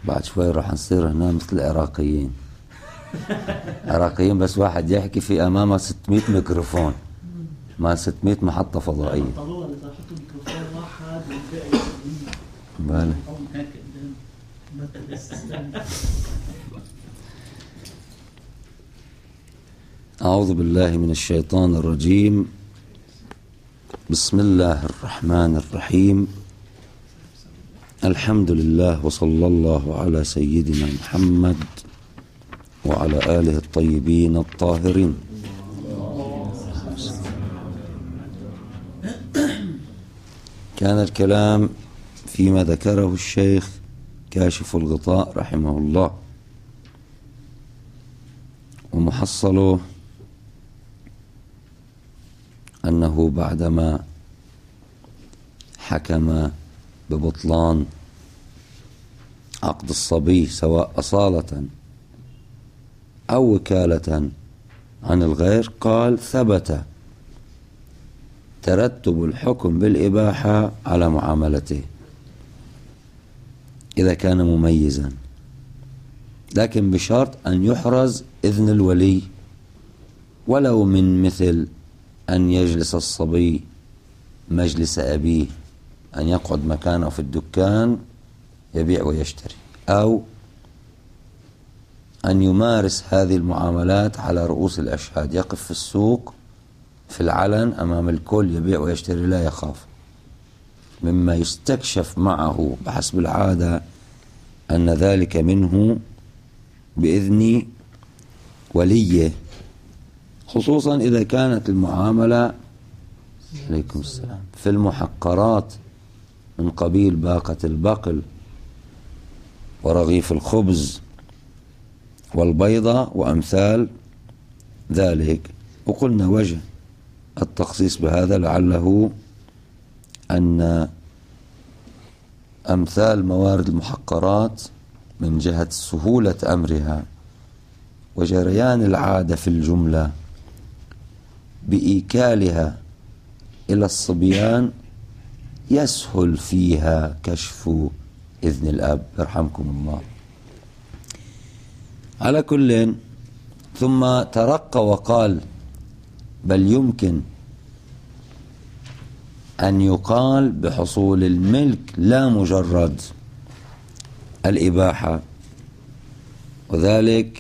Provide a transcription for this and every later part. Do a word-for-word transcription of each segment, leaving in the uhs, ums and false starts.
بعد شوي راح نصير هنا مثل العراقيين. عراقيين بس واحد يحكي في أمامه ستمائة ميكروفون، ما ستمائة محطة فضائية. طلوها إذا حطوا ميكروفون واحد والباقي بالي. أعوذ بالله من الشيطان الرجيم. بسم الله الرحمن الرحيم. الحمد لله وصلى الله على سيدنا محمد وعلى آله الطيبين الطاهرين. كان الكلام فيما ذكره الشيخ كاشف الغطاء رحمه الله، ومحصله أنه بعدما حكم ببطلان عقد الصبي سواء أصالة أو وكالة عن الغير، قال ثبت ترتب الحكم بالإباحة على معاملته إذا كان مميزا، لكن بشرط أن يحرز إذن الولي، ولو من مثل أن يجلس الصبي مجلس أبيه، أن يقعد مكانه في الدكان يبيع ويشتري، أو أن يمارس هذه المعاملات على رؤوس الأشهاد، يقف في السوق في العلن أمام الكل يبيع ويشتري لا يخاف، مما يستكشف معه بحسب العادة أن ذلك منه بإذن وليه، خصوصا إذا كانت المعاملة عليكم السلام في المحقرات من قبيل باقة البقل ورغيف الخبز والبيضة وأمثال ذلك. وقلنا وجه التخصيص بهذا لعله أن أمثال موارد المحقرات من جهة سهولة أمرها وجريان العادة في الجملة بإيكالها إلى الصبيان يسهل فيها كشف إذن الأب يرحمكم الله. على كل، ثم ترقى وقال بل يمكن أن يقال بحصول الملك لا مجرد الإباحة، وذلك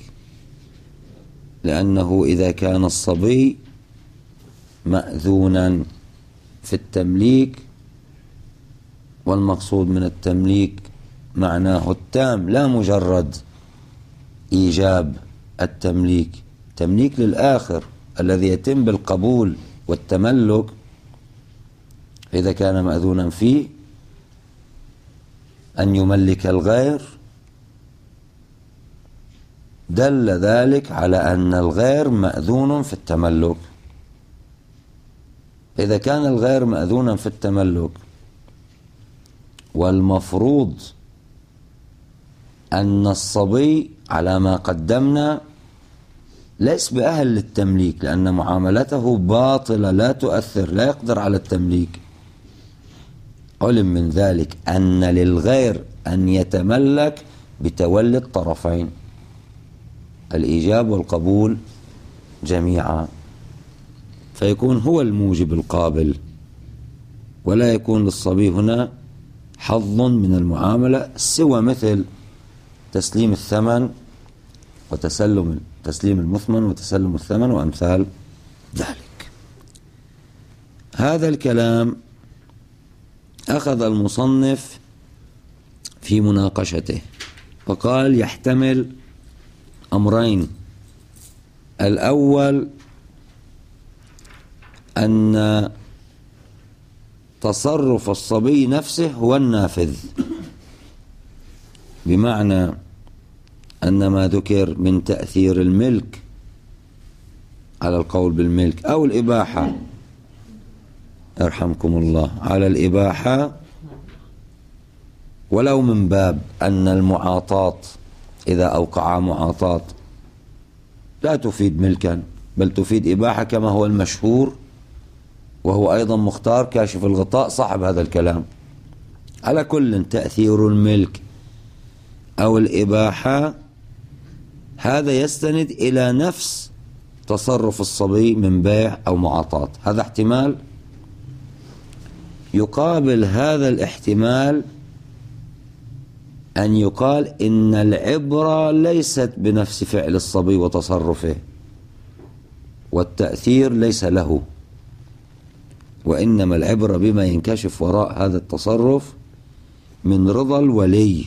لأنه إذا كان الصبي مأذونا في التمليك، والمقصود من التمليك معناه التام لا مجرد إيجاب التمليك، تمليك للآخر الذي يتم بالقبول والتملك، إذا كان مأذونا فيه أن يملك الغير دل ذلك على أن الغير مأذون في التملك. إذا كان الغير مأذونا في التملك والمفروض أن الصبي على ما قدمنا ليس بأهل للتمليك، لأن معاملته باطلة لا تؤثر، لا يقدر على التمليك، علم من ذلك أن للغير أن يتملك بتولي الطرفين الإيجاب والقبول جميعا، فيكون هو الموجب القابل، ولا يكون للصبي هنا حظ من المعاملة سوى مثل تسليم الثمن وتسلم تسليم المثمن وتسلم الثمن وأمثال ذلك. هذا الكلام أخذ المصنف في مناقشته وقال يحتمل أمرين: الأول أن تصرف الصبي نفسه هو النافذ، بمعنى أن ما ذكر من تأثير الملك على القول بالملك أو الإباحة يرحمكم الله على الإباحة، ولو من باب أن المعاطاة إذا أوقع معاطاة لا تفيد ملكا بل تفيد إباحة كما هو المشهور، وهو أيضا مختار كاشف الغطاء صاحب هذا الكلام. على كل، تأثير الملك أو الإباحة، هذا يستند إلى نفس تصرف الصبي من بيع أو معاطاة. هذا احتمال. يقابل هذا الاحتمال أن يقال إن العبرة ليست بنفس فعل الصبي وتصرفه، والتأثير ليس له، وإنما العبرة بما ينكشف وراء هذا التصرف من رضا الولي.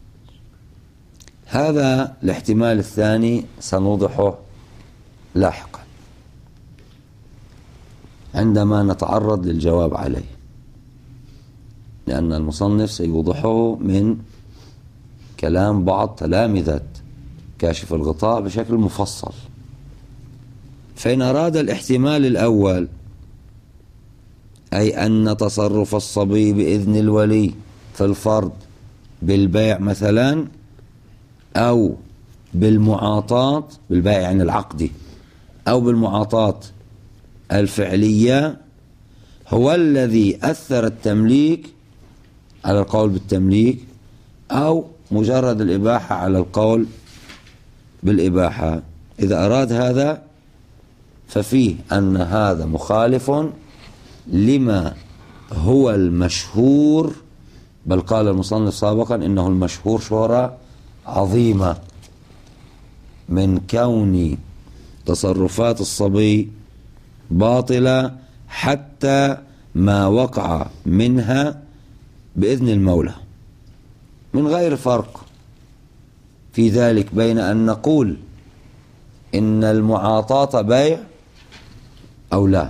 هذا الاحتمال الثاني سنوضحه لاحقا عندما نتعرض للجواب عليه، لأن المصنف سيوضحه من كلام بعض تلامذة كاشف الغطاء بشكل مفصل. فإن أراد الاحتمال الأول، أي أن تصرف الصبي بإذن الولي في الفرض بالبيع مثلا أو بالمعاطاة، بالبيع يعني العقدي، أو بالمعاطاة الفعلية، هو الذي أثر التمليك على القول بالتمليك، أو مجرد الإباحة على القول بالإباحة. إذا أراد هذا ففيه أن هذا مخالف لما هو المشهور، بل قال المصنف سابقا إنه المشهور شهرة عظيمة من كون تصرفات الصبي باطلة حتى ما وقع منها بإذن المولى، من غير فرق في ذلك بين أن نقول إن المعاطاة بيع أو لا،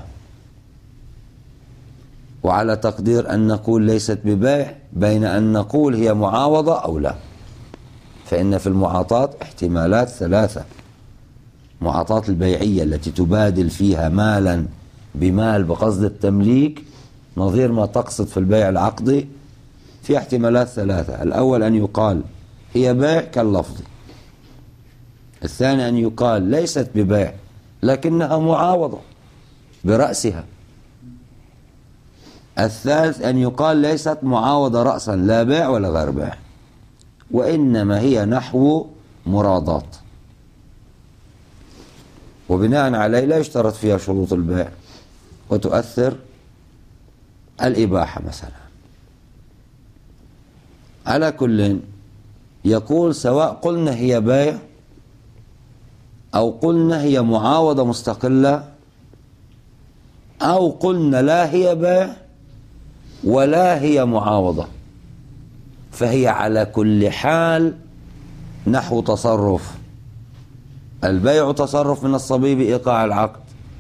وعلى تقدير أن نقول ليست ببيع بين أن نقول هي معاوضة أو لا. فإن في المعاطاة احتمالات ثلاثة: معاطاة البيعية التي تبادل فيها مالا بمال بقصد التمليك، نظير ما تقصد في البيع العقدي، في احتمالات ثلاثة: الأول أن يقال هي بيع كاللفظ، الثاني أن يقال ليست ببيع لكنها معاوضة برأسها، الثالث أن يقال ليست معاوضة رأسا، لا بيع ولا غير بيع، وإنما هي نحو مرادات، وبناء عليه لا يشترط فيها شروط البيع وتؤثر الإباحة مثلا. على كل يقول سواء قلنا هي بيع أو قلنا هي معاوضة مستقلة أو قلنا لا هي بيع ولا هي معاوضة، فهي على كل حال نحو تصرف. البيع تصرف من الصبي بإيقاع العقد،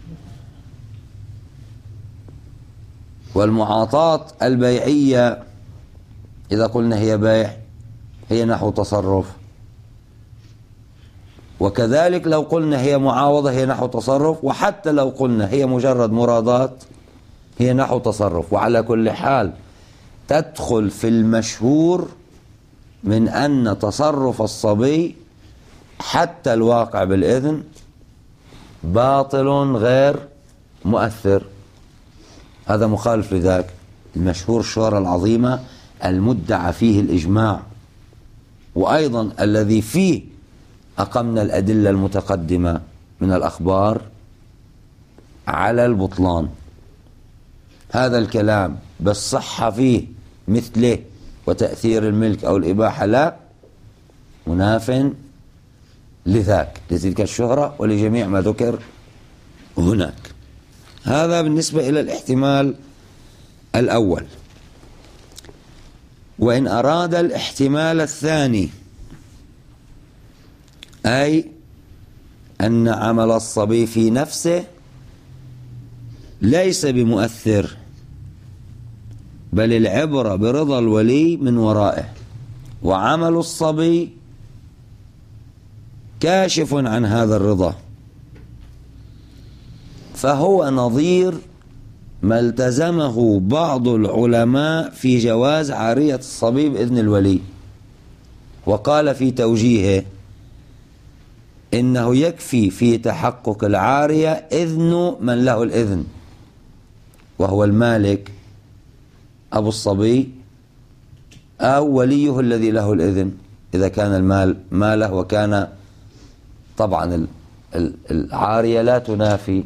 والمعاطاة البيعية إذا قلنا هي بيع هي نحو تصرف، وكذلك لو قلنا هي معاوضة هي نحو تصرف، وحتى لو قلنا هي مجرد مرادات هي نحو تصرف. وعلى كل حال تدخل في المشهور من أن تصرف الصبي حتى الواقع بالإذن باطل غير مؤثر. هذا مخالف لذاك المشهور الشهرة العظيمة المدعى فيه الإجماع، وأيضا الذي فيه أقمنا الأدلة المتقدمة من الأخبار على البطلان. هذا الكلام بالصحة فيه مثله وتأثير الملك أو الإباحة لا، مناف لذاك، لتلك الشهرة ولجميع ما ذكر هناك. هذا بالنسبة إلى الاحتمال الأول. وإن أراد الاحتمال الثاني، أي أن عمل الصبي في نفسه ليس بمؤثر، بل العبرة برضا الولي من ورائه، وعمل الصبي كاشف عن هذا الرضا، فهو نظير ما التزمه بعض العلماء في جواز عارية الصبي بإذن الولي، وقال في توجيهه إنه يكفي في تحقق العارية إذن من له الإذن، وهو المالك أبو الصبي أو وليه الذي له الإذن. إذا كان المال ماله، وكان طبعا العارية لا تنافي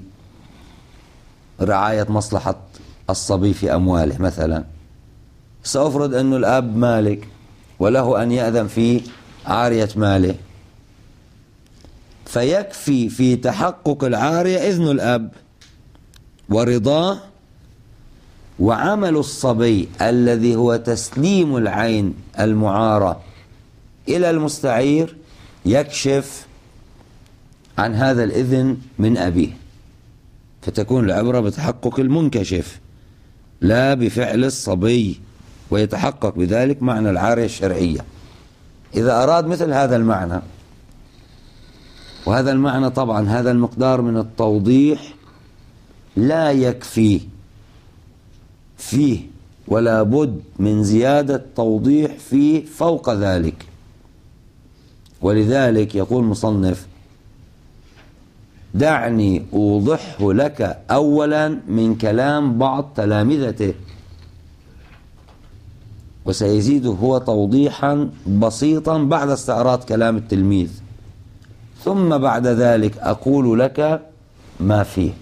رعاية مصلحة الصبي في أمواله. مثلا سأفرض أن الأب مالك وله أن يأذن في عارية ماله، فيكفي في تحقق العارية إذن الأب ورضاه، وعمل الصبي الذي هو تسليم العين المعارة إلى المستعير يكشف عن هذا الإذن من أبيه، فتكون العبرة بتحقق المنكشف لا بفعل الصبي، ويتحقق بذلك معنى العارية الشرعية. إذا أراد مثل هذا المعنى، وهذا المعنى طبعا هذا المقدار من التوضيح لا يكفي فيه، ولا بد من زيادة توضيح فيه فوق ذلك. ولذلك يقول مصنف: دعني أوضحه لك أولا من كلام بعض تلامذته، وسيزيده هو توضيحا بسيطا بعد استعراض كلام التلميذ، ثم بعد ذلك أقول لك ما فيه.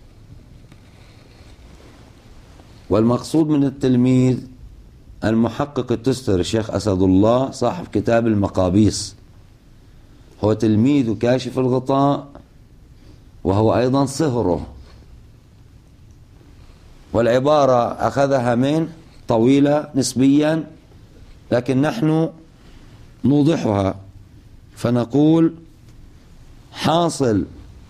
والمقصود من التلميذ المحقق التستر الشيخ أسد الله صاحب كتاب المقابيس، هو تلميذ كاشف الغطاء، وهو أيضا صهره، والعبارة أخذها من طويلة نسبيا، لكن نحن نوضحها فنقول: حاصل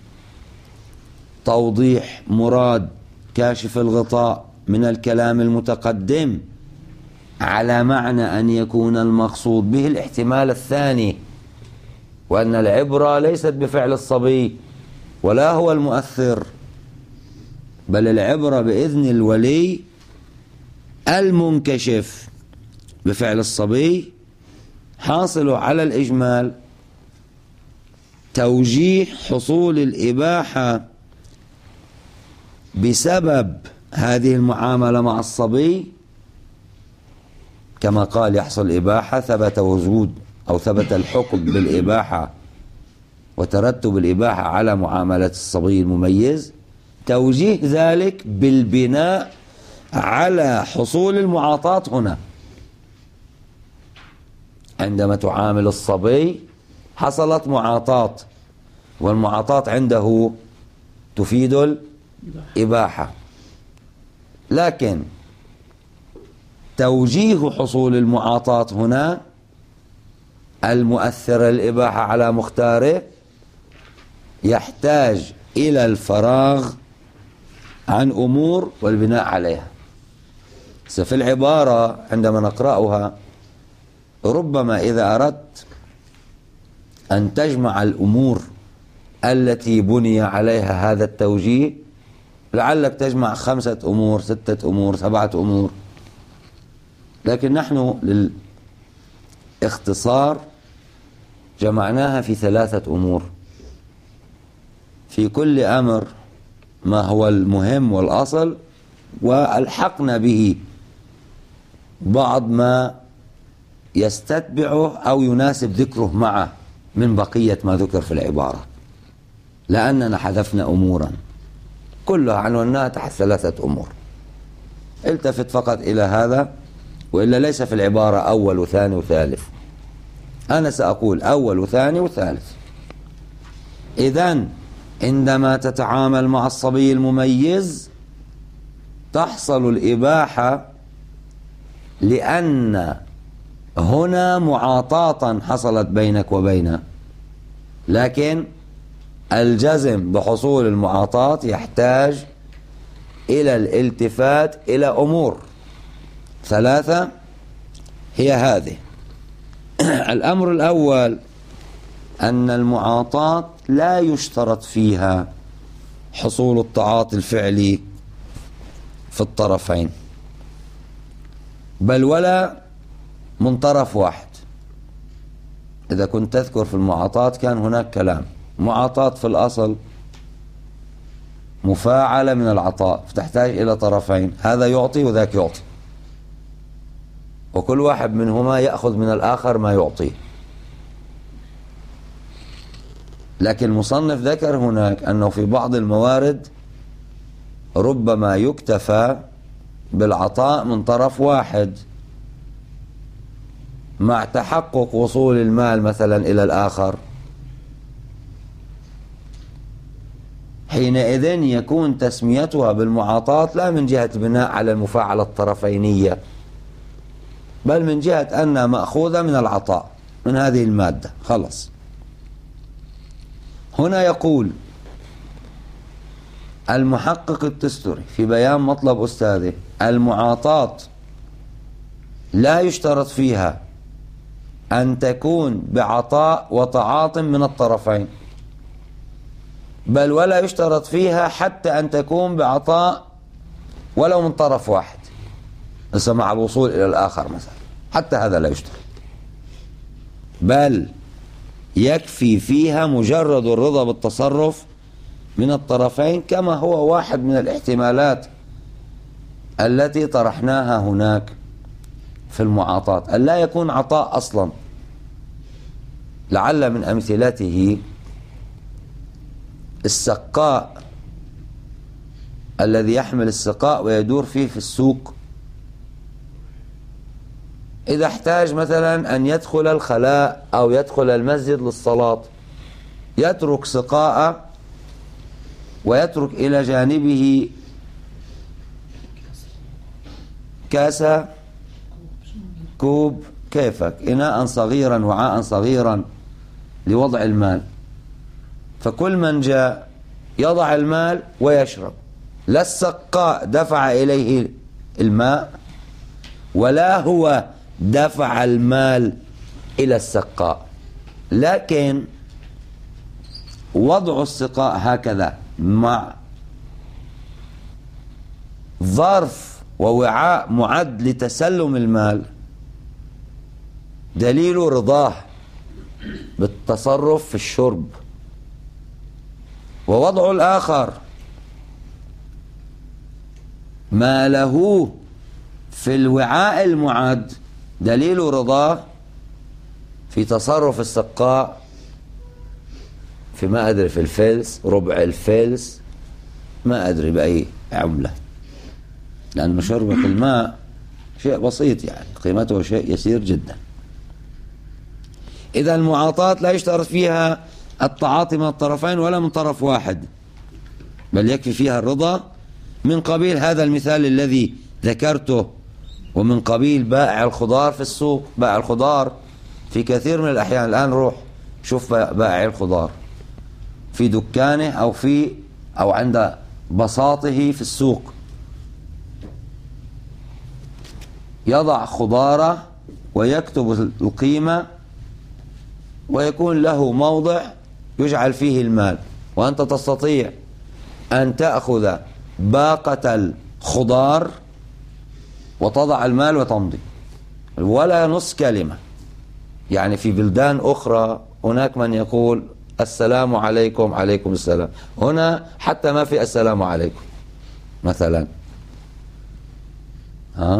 توضيح مراد كاشف الغطاء من الكلام المتقدم على معنى أن يكون المقصود به الاحتمال الثاني، وأن العبرة ليست بفعل الصبي ولا هو المؤثر، بل العبرة بإذن الولي المنكشف بفعل الصبي. حاصل على الإجمال توجيه حصول الإباحة بسبب هذه المعاملة مع الصبي، كما قال يحصل الإباحة ثبت وجود أو ثبت الحكم بالإباحة وترتب الإباحة على معاملة الصبي المميز، توجيه ذلك بالبناء على حصول المعاطاة هنا. عندما تعامل الصبي حصلت معاطاة، والمعاطاة عنده تفيد الإباحة، لكن توجيه حصول المعاطاة هنا المؤثر الإباحة على مختاره يحتاج إلى الفراغ عن أمور والبناء عليها. في العبارة عندما نقرأها ربما إذا أردت أن تجمع الأمور التي بني عليها هذا التوجيه لعلك تجمع خمسة أمور، ستة أمور، سبعة أمور، لكن نحن للاختصار جمعناها في ثلاثة أمور، في كل أمر ما هو المهم والأصل، وألحقنا به بعض ما يستتبعه أو يناسب ذكره معه من بقية ما ذكر في العبارة، لأننا حذفنا أمورا كلها عنوناها تحت ثلاثة أمور. التفت فقط إلى هذا، وإلا ليس في العبارة أول وثاني وثالث، أنا سأقول أول وثاني وثالث. إذن عندما تتعامل مع الصبي المميز تحصل الإباحة لأن هنا معاطاة حصلت بينك وبينه، لكن الجزم بحصول المعاطاة يحتاج إلى الالتفات إلى أمور ثلاثة هي هذه. الأمر الأول أن المعاطاة لا يشترط فيها حصول التعاطي الفعلي في الطرفين، بل ولا من طرف واحد. إذا كنت تذكر في المعاطاة كان هناك كلام معاطاة في الأصل مفاعلة من العطاء، فتحتاج إلى طرفين، هذا يعطي وذاك يعطي، وكل واحد منهما يأخذ من الآخر ما يعطيه. لكن المصنف ذكر هناك أنه في بعض الموارد ربما يكتفى بالعطاء من طرف واحد مع تحقق وصول المال مثلا إلى الآخر، حينئذ يكون تسميتها بالمعاطاة لا من جهة بناء على المفاعلة الطرفينية، بل من جهة أنها مأخوذة من العطاء من هذه المادة خلص. هنا يقول المحقق التستري في بيان مطلب أستاذه: المعاطاة لا يشترط فيها أن تكون بعطاء وتعاط من الطرفين، بل ولا يشترط فيها حتى أن تكون بعطاء ولو من طرف واحد، لسه مع الوصول إلى الآخر مثلا، حتى هذا لا يشترط، بل يكفي فيها مجرد الرضا بالتصرف من الطرفين، كما هو واحد من الاحتمالات التي طرحناها هناك في المعاطاة، أن لا يكون عطاء أصلا. لعل من أمثلته السقاء الذي يحمل السقاء ويدور فيه في السوق، إذا احتاج مثلا أن يدخل الخلاء أو يدخل المسجد للصلاة، يترك سقاء ويترك إلى جانبه كاسة، كوب، كيفك، إناء صغيرا، وعاء صغيرا لوضع المال، فكل من جاء يضع المال ويشرب، لا السقاء دفع إليه الماء ولا هو دفع المال إلى السقاء، لكن وضع السقاء هكذا مع ظرف ووعاء معد لتسلم المال دليل رضاه بالتصرف في الشرب. ووضع الآخر ما له في الوعاء المعد دليل رضاه في تصرف السقاء في ما أدري في الفلس، ربع الفلس، ما أدري بأي عملة، لأن مشربة الماء شيء بسيط يعني قيمته شيء يسير جدا. إذا المعاطاة لا يشترط فيها التعاطي من الطرفين ولا من طرف واحد، بل يكفي فيها الرضا، من قبيل هذا المثال الذي ذكرته، ومن قبيل بائع الخضار في السوق. بائع الخضار في كثير من الأحيان، الآن روح شوف بائع الخضار في دكانه أو في أو عند بساطه في السوق، يضع خضاره ويكتب القيمة ويكون له موضع يجعل فيه المال، وأنت تستطيع أن تأخذ باقة الخضار وتضع المال وتمضي ولا نص كلمة. يعني في بلدان أخرى هناك من يقول السلام عليكم، عليكم السلام، هنا حتى ما في السلام عليكم مثلا. ها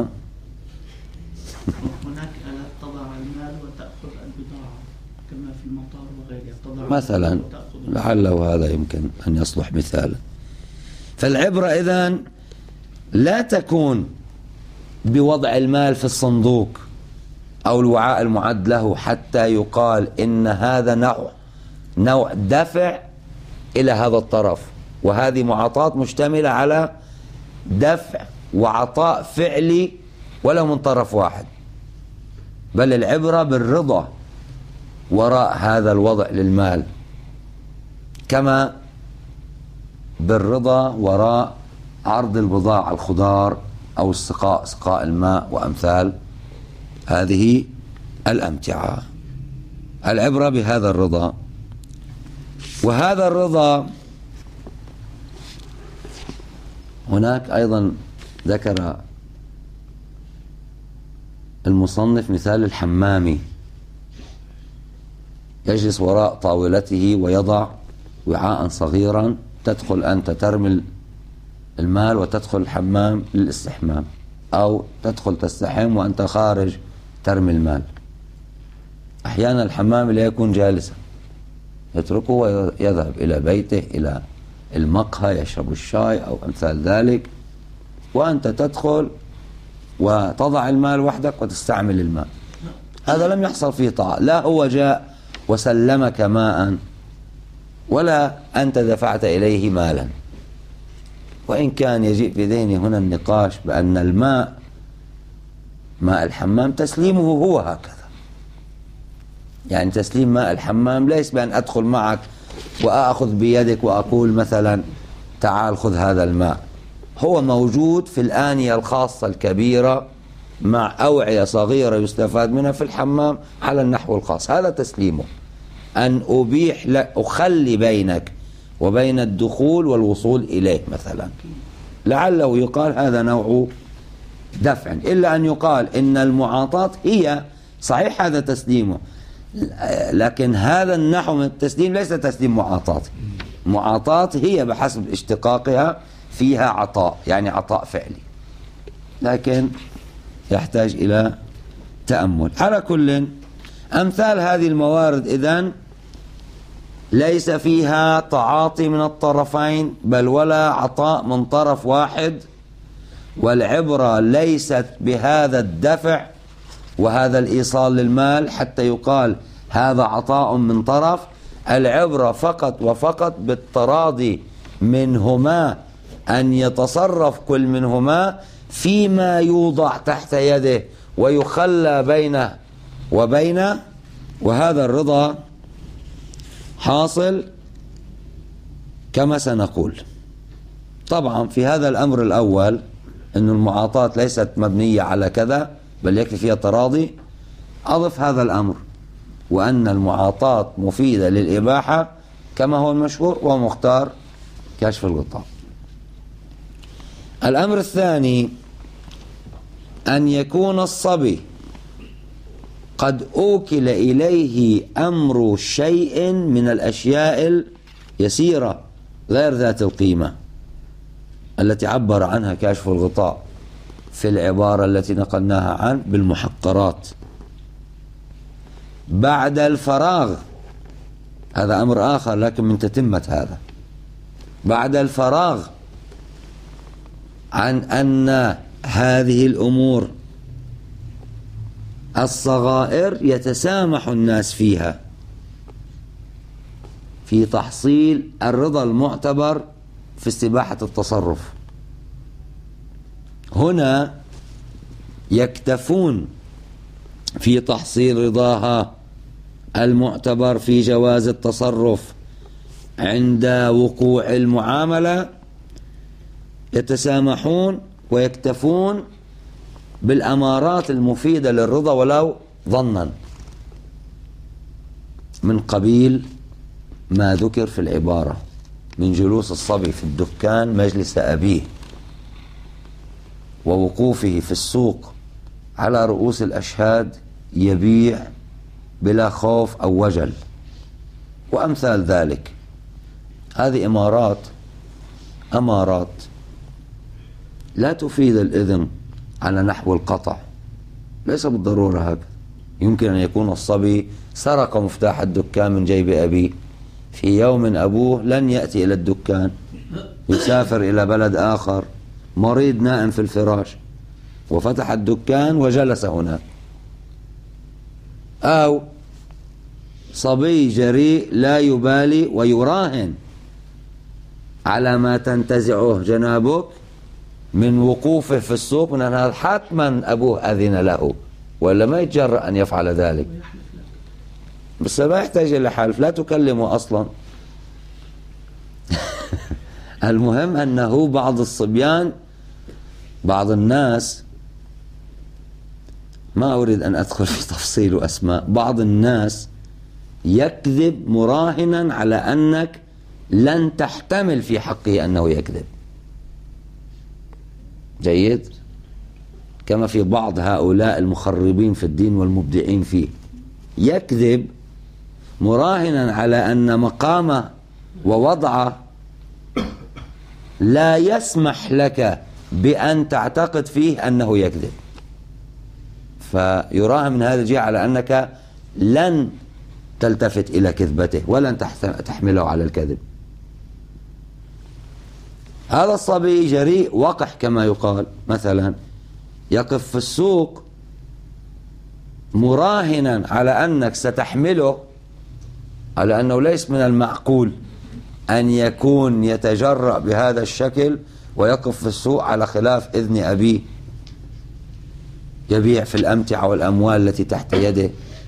هناك آلات تضع المال وتأخذ البضاعة كما في المطار وغيرها، تضع مثلا، لعله هذا يمكن أن يصلح مثالا. فالعبرة إذن لا تكون بوضع المال في الصندوق أو الوعاء المعد له حتى يقال إن هذا نوع نوع دفع إلى هذا الطرف، وهذه معاطاة مشتملة على دفع وعطاء فعلي ولو من طرف واحد، بل العبرة بالرضا وراء هذا الوضع للمال، كما بالرضا وراء عرض البضاعة، الخضار أو السقاء، سقاء الماء وأمثال هذه الأمتعة. العبرة بهذا الرضا. وهذا الرضا هناك أيضا ذكر المصنف مثال الحمامي، يجلس وراء طاولته ويضع وعاء صغيرا، تدخل أنت ترمي المال وتدخل الحمام للاستحمام، أو تدخل تستحم وأنت خارج ترمي المال. أحيانا الحمام لا يكون جالسا، يتركه ويذهب إلى بيته، إلى المقهى يشرب الشاي أو أمثال ذلك، وأنت تدخل وتضع المال وحدك وتستعمل المال. هذا لم يحصل فيه طاعة، لا هو جاء وسلمك ماء ولا أنت دفعت إليه مالا. وإن كان يجيء في ذهني هنا النقاش بأن الماء، ماء الحمام تسليمه هو هكذا، يعني تسليم ماء الحمام ليس بأن أدخل معك وأخذ بيدك وأقول مثلا تعال خذ هذا الماء، هو موجود في الآنية الخاصة الكبيرة مع أوعية صغيرة يستفاد منها في الحمام على النحو الخاص، هذا تسليمه. أن أبيح لك، أخلي بينك وبين الدخول والوصول إليه مثلا، لعله يقال هذا نوع دفع، إلا أن يقال إن المعاطاة هي صحيح هذا تسليمه، لكن هذا النحو من التسليم ليس تسليم معاطاة. معاطاة هي بحسب اشتقاقها فيها عطاء، يعني عطاء فعلي، لكن يحتاج إلى تأمل. على كل، أمثال هذه الموارد إذن ليس فيها تعاطي من الطرفين بل ولا عطاء من طرف واحد، والعبرة ليست بهذا الدفع وهذا الإيصال للمال حتى يقال هذا عطاء من طرف، العبرة فقط وفقط بالتراضي منهما أن يتصرف كل منهما فيما يوضع تحت يده ويخلى بينه وبينه، وهذا الرضا حاصل كما سنقول. طبعا في هذا الأمر الأول أن المعاطاة ليست مبنية على كذا بل يكفي فيها تراضي، أضف هذا الأمر وأن المعاطاة مفيدة للإباحة كما هو المشهور ومختار كشف الغطاء. الأمر الثاني أن يكون الصبي قد أوكل إليه أمر شيء من الأشياء اليسيرة غير ذات القيمة التي عبر عنها كاشف الغطاء في العبارة التي نقلناها عنه بالمحقرات بعد الفراغ. هذا أمر آخر لكن من تتمة هذا، بعد الفراغ عن أن هذه الأمور الصغائر يتسامح الناس فيها في تحصيل الرضا المعتبر في استباحة التصرف، هنا يكتفون في تحصيل رضاها المعتبر في جواز التصرف عند وقوع المعاملة، يتسامحون ويكتفون بالأمارات المفيدة للرضا ولو ظنا، من قبيل ما ذكر في العبارة من جلوس الصبي في الدكان مجلس أبيه ووقوفه في السوق على رؤوس الأشهاد يبيع بلا خوف أو وجل وأمثال ذلك. هذه إمارات أمارات لا تفيد الإذن على نحو القطع، ليس بالضرورة هكذا. يمكن أن يكون الصبي سرق مفتاح الدكان من جيب أبيه في يوم أبوه لن يأتي إلى الدكان، يسافر إلى بلد آخر، مريض نائم في الفراش، وفتح الدكان وجلس هناك. أو صبي جريء لا يبالي ويراهن على ما تنتزعه جنابك من وقوفه في السوق من أن هذا حتما أبوه أذن له ولا ما يتجرأ أن يفعل ذلك، بس ما يحتاج إلى حلف، لا تكلمه أصلا. المهم أنه بعض الصبيان، بعض الناس، ما أريد أن أدخل في تفصيل أسماء، بعض الناس يكذب مراهنا على أنك لن تحتمل في حقه أنه يكذب. جيد؟ كما في بعض هؤلاء المخربين في الدين والمبدعين فيه، يكذب مراهنا على أن مقامه ووضعه لا يسمح لك بأن تعتقد فيه أنه يكذب، فيراهن من هذا الجهة على أنك لن تلتفت إلى كذبته ولن تحمله على الكذب. هذا الصبي جريء وقح كما يقال، مثلا يقف في السوق مراهنا على أنك ستحمله، على أنه ليس من المعقول أن يكون يتجرأ بهذا الشكل ويقف في السوق على خلاف إذن أبيه، يبيع في الأمتعة والأموال التي تحت يده،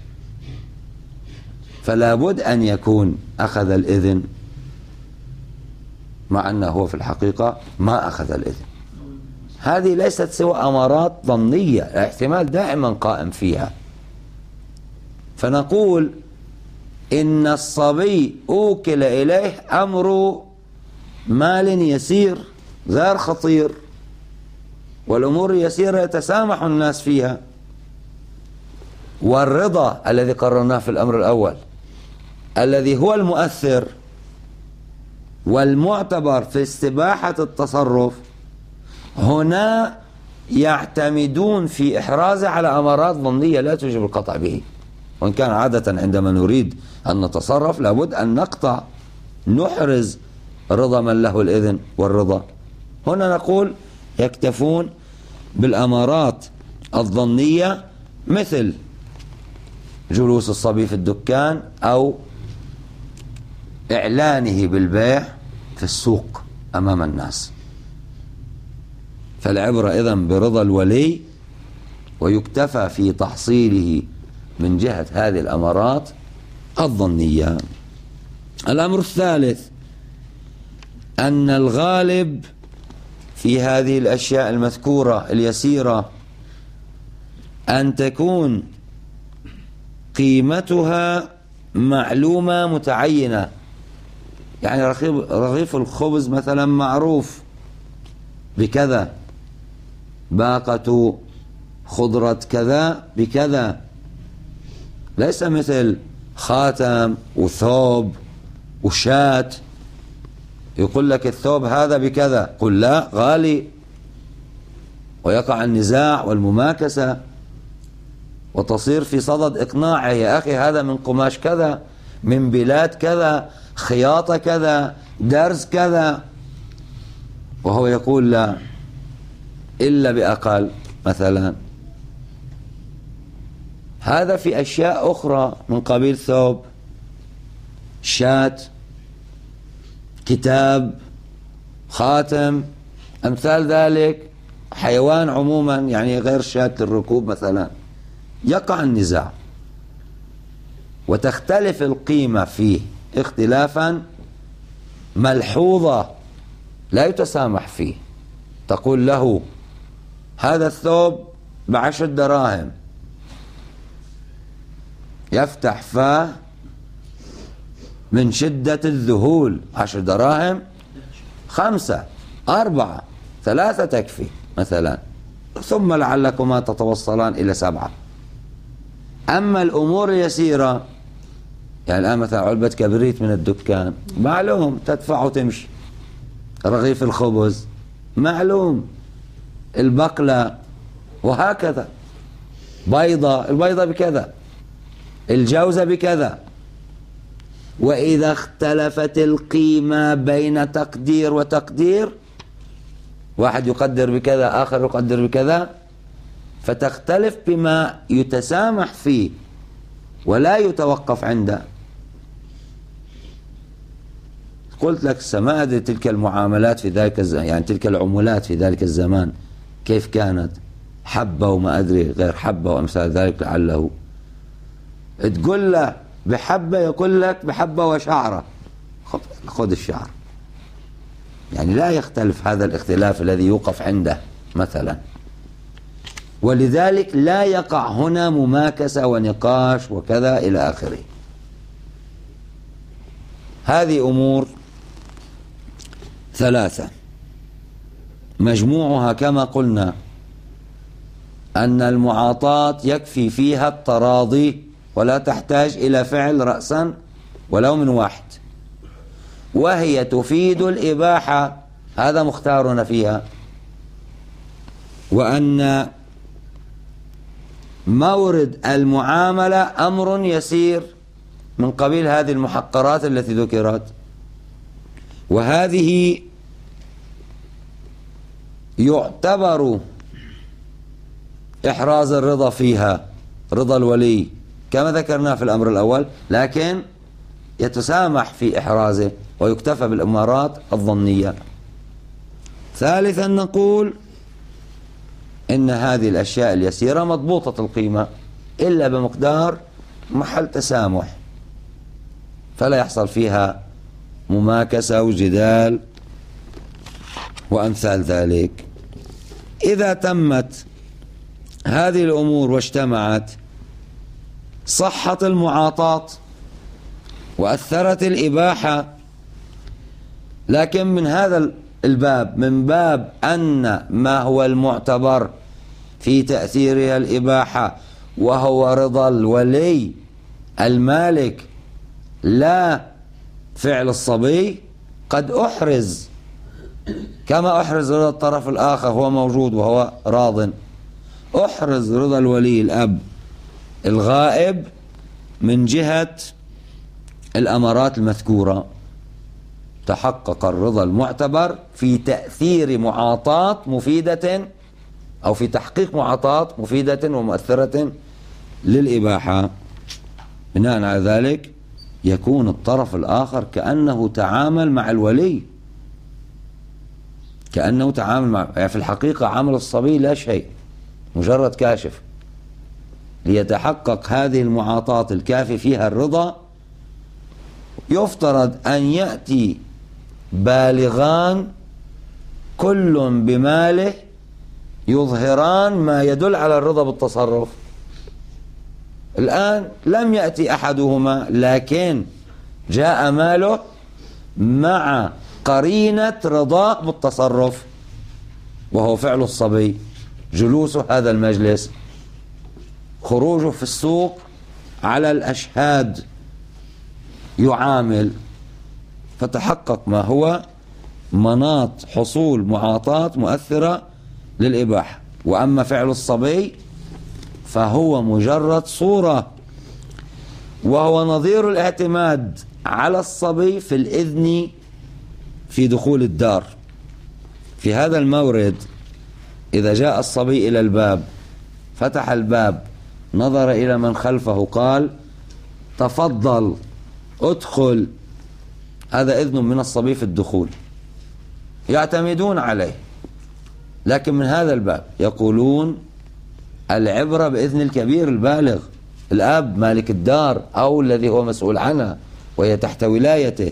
فلا بد أن يكون أخذ الإذن، مع أنه هو في الحقيقة ما أخذ الإذن. هذه ليست سوى أمارات ظنية، الاحتمال دائما قائم فيها. فنقول إن الصبي أوكل إليه أمر مال يسير غير خطير، والأمور اليسيرة يتسامح الناس فيها، والرضا الذي قررناه في الأمر الأول الذي هو المؤثر والمعتبر في استباحة التصرف، هنا يعتمدون في إحرازه على أمارات ظنية لا توجب القطع به. وإن كان عادة عندما نريد أن نتصرف لابد أن نقطع، نحرز رضا من له الإذن والرضا. هنا نقول يكتفون بالأمارات الظنية، مثل جلوس الصبي في الدكان أو إعلانه بالبيع في السوق أمام الناس. فالعبرة إذن برضا الولي، ويكتفى في تحصيله من جهة هذه الأمارات الظنية. الأمر الثالث أن الغالب في هذه الأشياء المذكورة اليسيرة أن تكون قيمتها معلومة متعينة. يعني رغيف الخبز مثلا معروف بكذا، باقة خضرة كذا بكذا، ليس مثل خاتم وثوب وشاة يقول لك الثوب هذا بكذا، قل لا غالي، ويقع النزاع والمماكسة وتصير في صدد إقناعه، يا أخي هذا من قماش كذا، من بلاد كذا، خياطة كذا، درز كذا، وهو يقول لا إلا بأقل مثلا. هذا في أشياء أخرى من قبيل ثوب، شاة، كتاب، خاتم، أمثال ذلك، حيوان عموما يعني غير شاة للركوب مثلا، يقع النزاع وتختلف القيمة فيه اختلافا ملحوظة لا يتسامح فيه. تقول له هذا الثوب بعشر دراهم، يفتح فاه من شدة الذهول، عشر دراهم، خمسة، أربعة، ثلاثة تكفي مثلا، ثم لعلكما تتوصلان إلى سبعة. أما الأمور اليسيرة، يعني الآن مثلا علبة كبريت من الدكان معلوم تدفع وتمشي، رغيف الخبز معلوم، البقلة، وهكذا، بيضة، البيضة بكذا، الجوزة بكذا. وإذا اختلفت القيمة بين تقدير وتقدير، واحد يقدر بكذا آخر يقدر بكذا، فتختلف بما يتسامح فيه ولا يتوقف عنده. قلت لك ما أدري تلك المعاملات في ذلك الزمان، يعني تلك العمولات في ذلك الزمان كيف كانت، حبة وما أدري غير حبة وأمثال ذلك، لعله تقول له بحبة يقول لك بحبة وشعرة، خذ الشعر. يعني لا يختلف هذا الاختلاف الذي يوقف عنده مثلا، ولذلك لا يقع هنا مماكسة ونقاش وكذا إلى آخره. هذه أمور ثلاثة مجموعها كما قلنا أن المعاطاة يكفي فيها التراضي ولا تحتاج إلى فعل رأسا ولو من واحد، وهي تفيد الإباحة، هذا مختارنا فيها. وأن مورد المعاملة أمر يسير من قبيل هذه المحقرات التي ذكرت، وهذه يعتبر إحراز الرضا فيها رضا الولي كما ذكرنا في الأمر الأول، لكن يتسامح في إحرازه ويكتفى بالأمارات الظنية. ثالثا نقول إن هذه الأشياء اليسيرة مضبوطة القيمة إلا بمقدار محل تسامح، فلا يحصل فيها مماكسة وجدال وأمثال ذلك. إذا تمت هذه الأمور واجتمعت صحت المعاطاة وأثرت الإباحة، لكن من هذا الباب، من باب أن ما هو المعتبر في تأثيرها الإباحة وهو رضا الولي المالك لا فعل الصبي، قد أحرز كما أحرز رضا الطرف الآخر هو موجود وهو راض، أحرز رضا الولي الأب الغائب من جهة الأمارات المذكورة. تحقق الرضا المعتبر في تأثير معاطاة مفيدة أو في تحقيق معاطاة مفيدة ومؤثرة للإباحة. بناء على ذلك يكون الطرف الآخر كأنه تعامل مع الولي، كأنه تعامل مع، يعني في الحقيقة عمل الصبي لا شيء، مجرد كاشف. ليتحقق هذه المعاطاة الكافي فيها الرضا يفترض أن يأتي بالغان كل بماله يظهران ما يدل على الرضا بالتصرف. الآن لم يأتي أحدهما، لكن جاء ماله مع قرينة رضاه بالتصرف، وهو فعل الصبي، جلوسه هذا المجلس، خروجه في السوق على الأشهاد يعامل، فتحقق ما هو مناط حصول معاطاة مؤثرة للإباحة. وأما فعل الصبي فهو مجرد صورة، وهو نظير الاعتماد على الصبي في الإذن في دخول الدار. في هذا المورد إذا جاء الصبي إلى الباب، فتح الباب، نظر إلى من خلفه، قال تفضل ادخل، هذا إذن من الصبي في الدخول، يعتمدون عليه. لكن من هذا الباب يقولون العبرة بإذن الكبير البالغ، الأب مالك الدار أو الذي هو مسؤول عنها وهي تحت ولايته،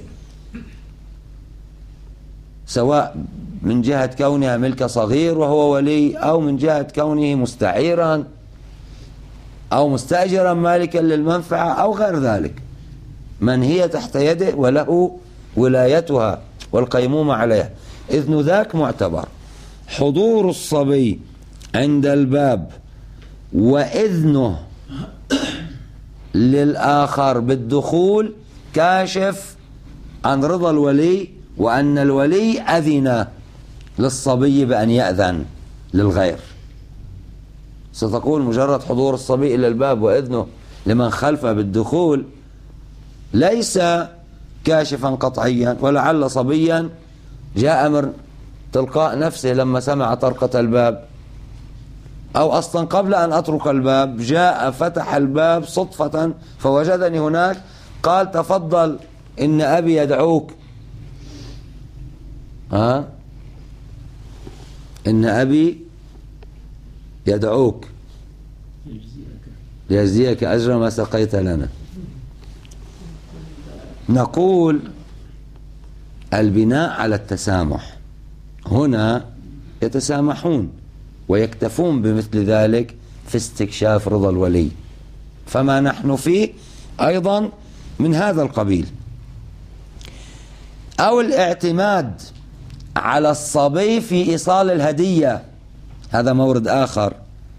سواء من جهة كونها ملك صغير وهو ولي، أو من جهة كونه مستعيرا أو مستأجرا مالكا للمنفعة أو غير ذلك، من هي تحت يده وله ولايتها والقيمومة عليها، إذن ذاك معتبر. حضور الصبي عند الباب وإذنه للآخر بالدخول كاشف عن رضا الولي، وأن الولي أذن للصبي بأن يأذن للغير. ستقول مجرد حضور الصبي إلى الباب وإذنه لمن خلفه بالدخول ليس كاشفا قطعيا، ولعل صبيا جاء من تلقاء نفسه لما سمع طرقة الباب، أو أصلا قبل أن أترك الباب جاء فتح الباب صدفة فوجدني هناك، قال تفضل إن أبي يدعوك، ها إن أبي يدعوك ليجزيك أجر ما سقيت لنا. نقول البناء على التسامح، هنا يتسامحون ويكتفون بمثل ذلك في استكشاف رضا الولي، فما نحن فيه أيضا من هذا القبيل. أو الاعتماد على الصبي في إيصال الهدية، هذا مورد آخر،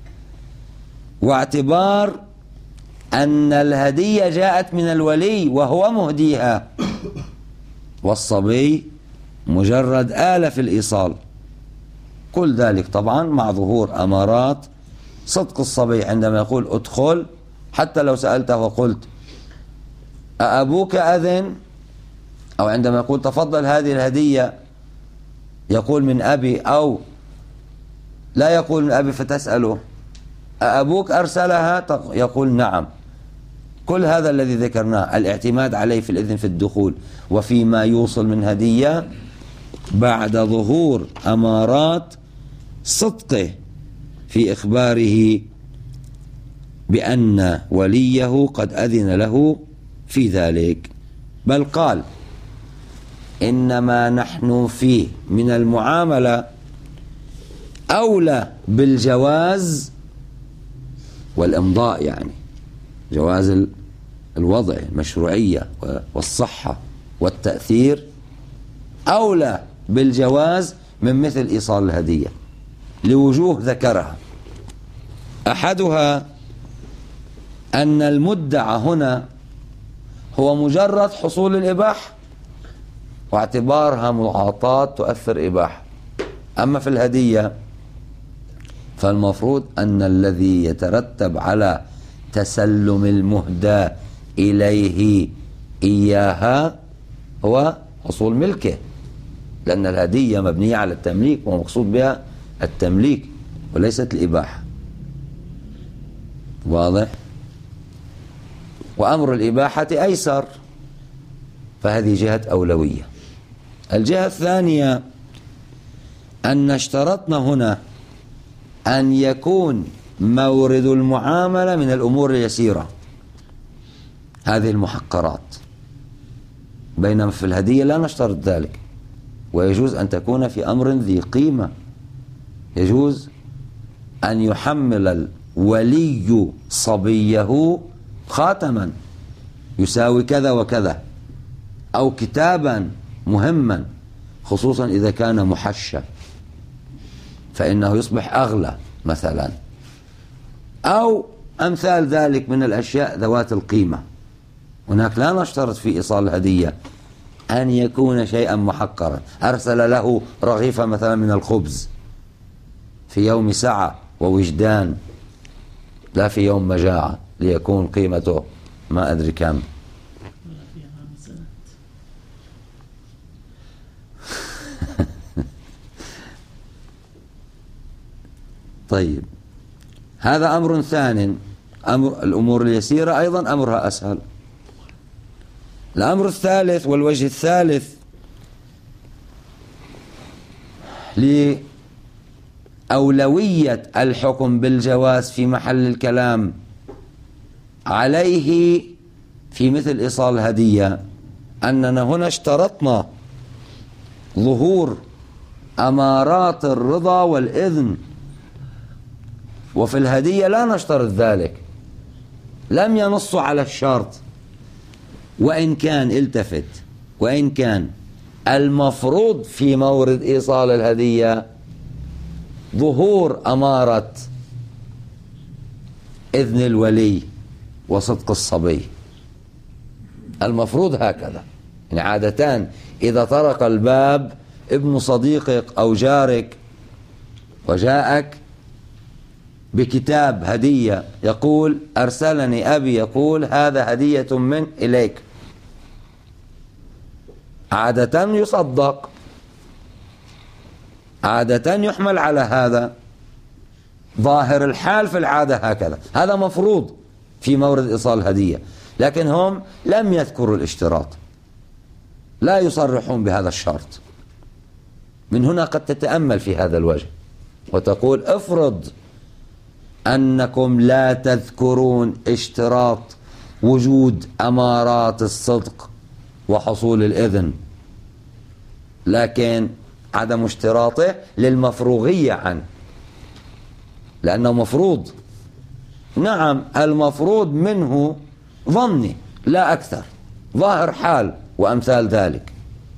واعتبار أن الهدية جاءت من الولي وهو مهديها، والصبي مجرد آلة في الإيصال. كل ذلك طبعا مع ظهور أمارات صدق الصبي عندما يقول ادخل، حتى لو سألته وقلت أأبوك أذن، أو عندما يقول تفضل هذه الهدية يقول من أبي، أو لا يقول من أبي فتسأله أأبوك أرسلها يقول نعم. كل هذا الذي ذكرناه الاعتماد عليه في الإذن في الدخول وفيما يوصل من هدية بعد ظهور أمارات صدقه في إخباره بأن وليه قد أذن له في ذلك. بل قال إنما نحن فيه من المعاملة أولى بالجواز والإمضاء، يعني جواز الوضع، المشروعية والصحة والتأثير أولى بالجواز من مثل إيصال الهدية لوجوه ذكرها. أحدها أن المدعى هنا هو مجرد حصول الإباحة واعتبارها معاطاة تؤثر إباحة. أما في الهدية فالمفروض أن الذي يترتب على تسلم المهدى إليه إياها هو حصول ملكه، لأن الهدية مبنية على التمليك ومقصود بها التمليك وليست الإباحة. واضح؟ وأمر الإباحة أيسر، فهذه جهة أولوية. الجهة الثانية أن اشترطنا هنا أن يكون مورد المعاملة من الأمور اليسيرة، هذه المحقرات، بينما في الهدية لا نشترط ذلك، ويجوز أن تكون في أمر ذي قيمة. يجوز أن يحمل الولي صبيه خاتما يساوي كذا وكذا، أو كتابا مهما، خصوصا إذا كان محشى فإنه يصبح أغلى مثلا، أو أمثال ذلك من الأشياء ذوات القيمة. هناك لا نشترط في إيصال الهدية أن يكون شيئا محقرا. أرسل له رغيفة مثلا من الخبز في يوم سعة ووجدان، لا في يوم مجاعة ليكون قيمته ما أدري كم. طيب، هذا أمر ثاني. أمر الأمور اليسيرة أيضا أمرها أسهل. الأمر الثالث والوجه الثالث لأولوية الحكم بالجواز في محل الكلام عليه في مثل إيصال الهدية أننا هنا اشترطنا ظهور أمارات الرضا والإذن، وفي الهدية لا نشترط ذلك، لم ينص على الشرط. وإن كان التفت وإن كان المفروض في مورد إيصال الهدية ظهور أمارة إذن الولي وصدق الصبي، المفروض هكذا. يعني عادة إذا طرق الباب ابن صديقك أو جارك وجاءك بكتاب هدية يقول أرسلني أبي يقول هذا هدية من إليك، عادة يصدق، عادة يحمل على هذا، ظاهر الحال في العادة هكذا، هذا مفروض في مورد إيصال هدية. لكن هم لم يذكروا الاشتراط، لا يصرحون بهذا الشرط. من هنا قد تتأمل في هذا الوجه وتقول افرض أنكم لا تذكرون اشتراط وجود أمارات الصدق وحصول الإذن، لكن عدم اشتراطه للمفروغية عنه، لأنه مفروض. نعم، المفروض منه ظني لا أكثر، ظاهر حال وأمثال ذلك،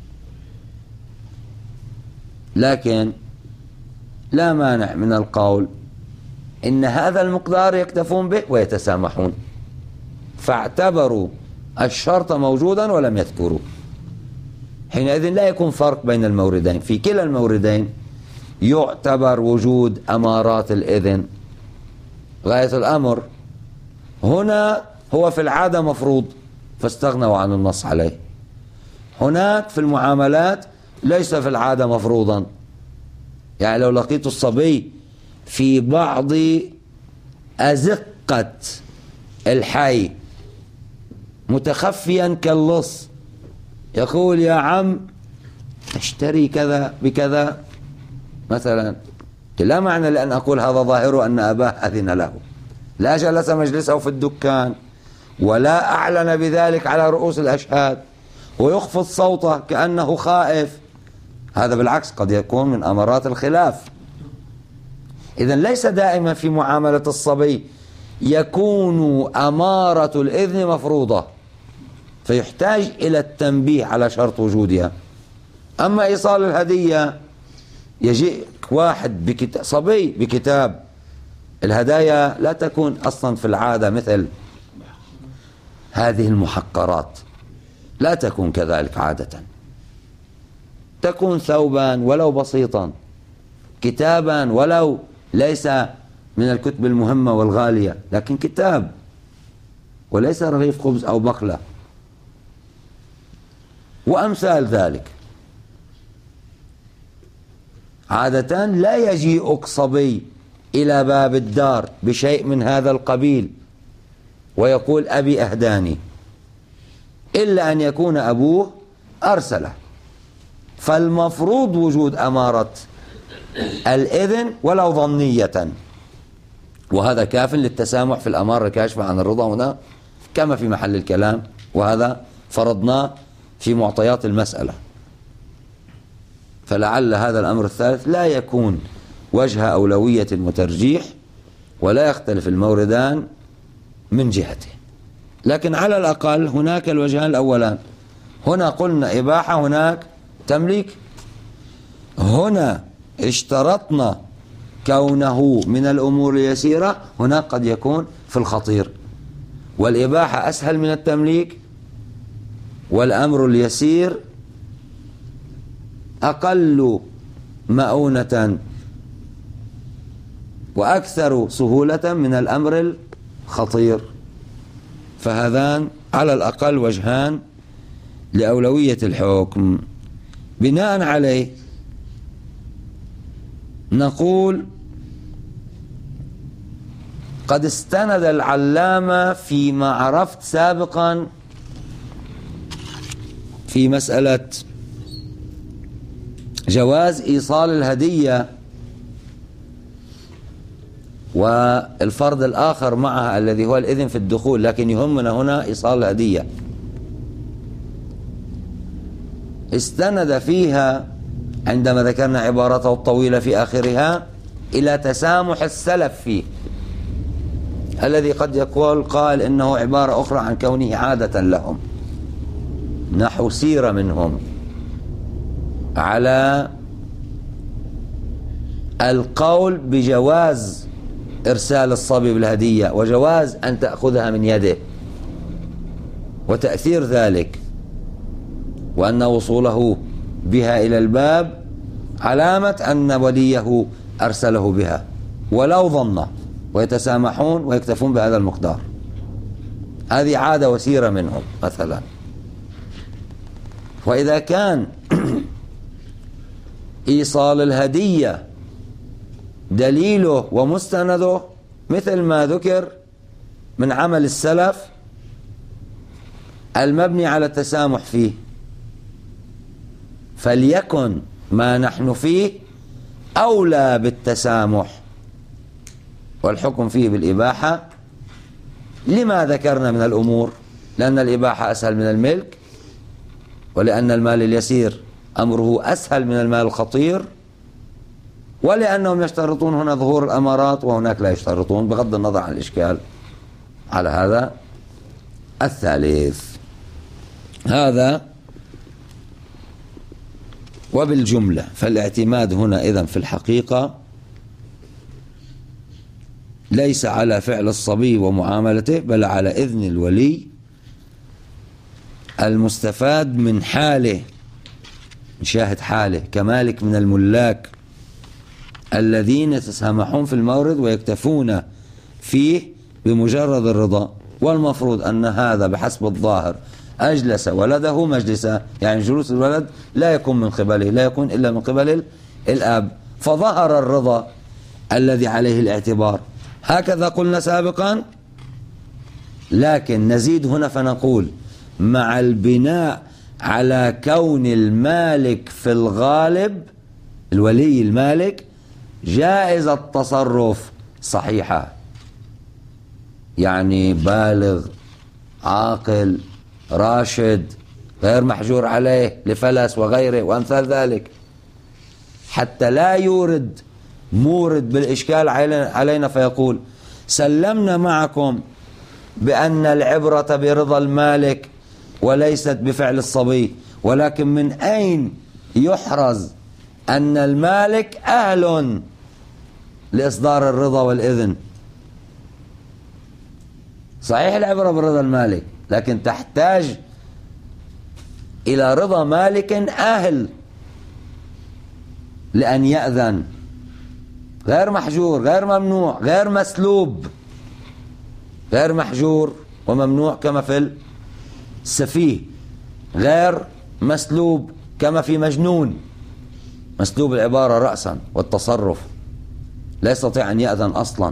لكن لا مانع من القول إن هذا المقدار يكتفون به ويتسامحون، فاعتبروا الشرط موجودا ولم يذكروا. حينئذ لا يكون فرق بين الموردين، في كلا الموردين يعتبر وجود أمارات الإذن. غاية الأمر هنا هو في العادة مفروض، فاستغنوا عن النص عليه. هناك في المعاملات ليس في العادة مفروضا، يعني لو لقيت الصبي في بعض أزقة الحي متخفيا كاللص يقول يا عم اشتري كذا بكذا مثلا، لا معنى لأن أقول هذا ظاهره أن أباه أذن له، لا جلس مجلسه في الدكان ولا أعلن بذلك على رؤوس الأشهاد ويخفض صوته كأنه خائف، هذا بالعكس قد يكون من أمارات الخلاف. إذن ليس دائما في معاملة الصبي يكون أمارة الإذن مفروضة فيحتاج إلى التنبيه على شرط وجودها. أما إيصال الهدية يجيك واحد بكتاب صبي بكتاب، الهدايا لا تكون أصلا في العادة مثل هذه المحقرات، لا تكون كذلك عادة، تكون ثوبا ولو بسيطا، كتابا ولو ليس من الكتب المهمة والغالية، لكن كتاب وليس رغيف خبز أو بقلة وأمثال ذلك. عادة لا يجيئك صبي إلى باب الدار بشيء من هذا القبيل ويقول أبي أهداني، إلا أن يكون أبوه أرسله، فالمفروض وجود أمارة الإذن ولو ظنية، وهذا كاف للتسامح في الأمارة الكاشفة عن الرضا هنا كما في محل الكلام، وهذا فرضناه في معطيات المسألة. فلعل هذا الأمر الثالث لا يكون وجه أولوية وترجيح ولا يختلف الموردان من جهته، لكن على الأقل هناك الوجهان الأولان، هنا قلنا إباحة هناك تمليك، هنا اشترطنا كونه من الأمور اليسيرة، هناك قد يكون في الخطير، والإباحة أسهل من التمليك والأمر اليسير أقل مؤونة وأكثر سهولة من الأمر الخطير. فهذان على الأقل وجهان لأولوية الحكم. بناء عليه نقول قد استند العلامة فيما عرفت سابقا في مسألة جواز إيصال الهدية والفرض الآخر معها الذي هو الإذن في الدخول، لكن يهمنا هنا إيصال الهدية. استند فيها عندما ذكرنا عبارته الطويلة في آخرها إلى تسامح السلف فيه، الذي قد يقول قال إنه عبارة أخرى عن كونه عادة لهم، نحو سيرة منهم على القول بجواز إرسال الصبي بالهدية وجواز أن تأخذها من يده وتأثير ذلك، وأن وصوله بها إلى الباب علامة أن وليه أرسله بها ولو ظن، ويتسامحون ويكتفون بهذا المقدار. هذه عادة وسيرة منهم مثلا. وإذا كان إيصال الهدية دليله ومستنده مثل ما ذكر من عمل السلف المبني على التسامح فيه، فليكن ما نحن فيه أولى بالتسامح والحكم فيه بالإباحة. لما ذكرنا من الأمور؟ لأن الإباحة أسهل من الملك، ولأن المال اليسير أمره أسهل من المال الخطير، ولأنهم يشترطون هنا ظهور الأمارات وهناك لا يشترطون، بغض النظر عن الإشكال على هذا الثالث. هذا وبالجملة فالاعتماد هنا إذن في الحقيقة ليس على فعل الصبي ومعاملته، بل على إذن الولي المستفاد من حاله، شاهد حاله كمالك من الملاك الذين يتسامحون في المورد ويكتفون فيه بمجرد الرضا. والمفروض أن هذا بحسب الظاهر أجلس ولده مجلسا، يعني جلوس الولد لا يكون من قبله، لا يكون إلا من قبل الأب، فظهر الرضا الذي عليه الاعتبار. هكذا قلنا سابقا. لكن نزيد هنا فنقول مع البناء على كون المالك في الغالب، الولي المالك، جائز التصرف صحيحة، يعني بالغ عاقل راشد غير محجور عليه لفلس وغيره وأمثال ذلك، حتى لا يورد مورد بالإشكال علينا فيقول سلمنا معكم بأن العبرة برضا المالك وليست بفعل الصبي، ولكن من أين يحرز أن المالك أهل لإصدار الرضا والإذن؟ صحيح العبرة برضا المالك، لكن تحتاج إلى رضا مالك أهل لأن يأذن، غير محجور، غير ممنوع، غير مسلوب، غير محجور وممنوع كما في السفيه، غير مسلوب كما في مجنون، مسلوب العبارة رأسا والتصرف لا يستطيع أن يأذن أصلا،